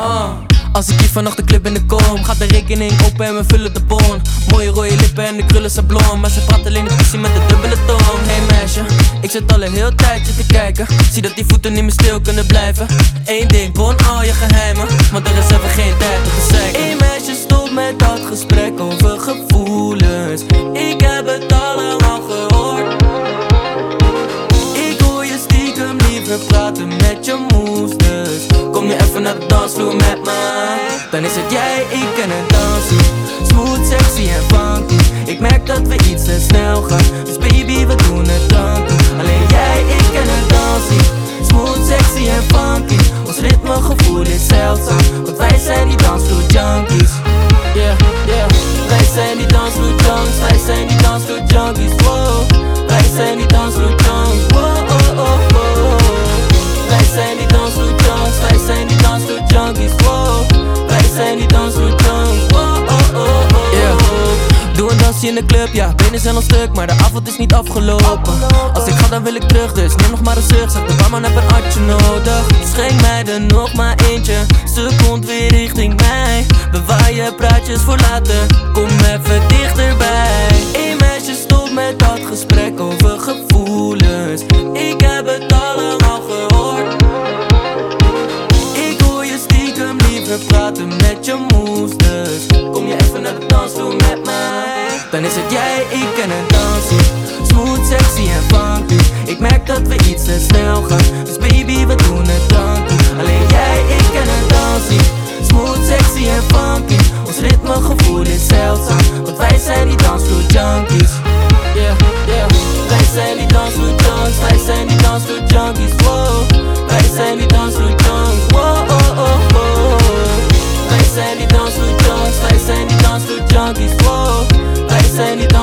Als ik hier vannacht de club in de kom, gaat de rekening open en we vullen de bon. Mooie rode lippen en de krullen sablon, maar ze praat alleen de pussy met de dubbele tong. Hey meisje, ik zit al een heel tijdje te kijken. Zie dat die voeten niet meer stil kunnen blijven. Eén ding, bon al je geheimen, want er is even geen tijd om te zeiken. Hey meisje, stop met dat gesprek over gevoelens. Ik heb het allemaal gehoord. Ik hoor je stiekem liever praten met je moes, dus kom je even naar de dansvloer met mij. Dan is het jij, ik en het dansen. Smooth, sexy en funky. Ik merk dat we iets te snel gaan, dus baby we doen het dan toe. Alleen jij, ik en het dansen. Smooth, sexy en funky. Ons ritmegevoel is zeldzaam, want wij zijn die dansvloer junkies. Yeah, yeah. Wij zijn die dansvloer junkies. Wij zijn die dansvloer junkies, wow. Wij zijn die dansvloer junkies, wow, oh, oh, oh. Wij zijn die dansvloer junkies. Wij zijn die dansvloer junkies, wow. Wij zijn die dansvloer junkies, wow, oh, oh, oh. Yeah. Doe een dansje in de club, ja, benen zijn al stuk, maar de avond is niet afgelopen. Als ik ga dan wil ik terug, dus neem nog maar een zucht. Zeg de barman heb een hartje nodig. Schenk mij er nog maar eentje, ze komt weer richting mij. Bewaar je praatjes voor later, kom even dichterbij. Hey meisje, stop met dat gesprek over gevoelens. Ik heb het allemaal gehoord. Ik hoor je stiekem liever praten met je moes, dus kom je even naar de dansvloer met mij. Dan is het jij, ik en het dansen. Smooth, sexy en funky. Ik merk dat we iets te snel gaan, dus baby we doen het dan toe. Alleen jij, ik en het dansen. Smooth, sexy en funky. Ons ritmegevoel is zeldzaam, want wij zijn die dansvloer junkies. Yeah, yeah. Wij zijn die dansvloer junkies. Wij zijn die dansvloer junkies, wow. Wij zijn die dansvloer junkies, wow, oh, oh, oh. Wij zijn die dansvloer junkies. Wij zijn die dansvloer junkies, wow. Wij zijn die dansvloer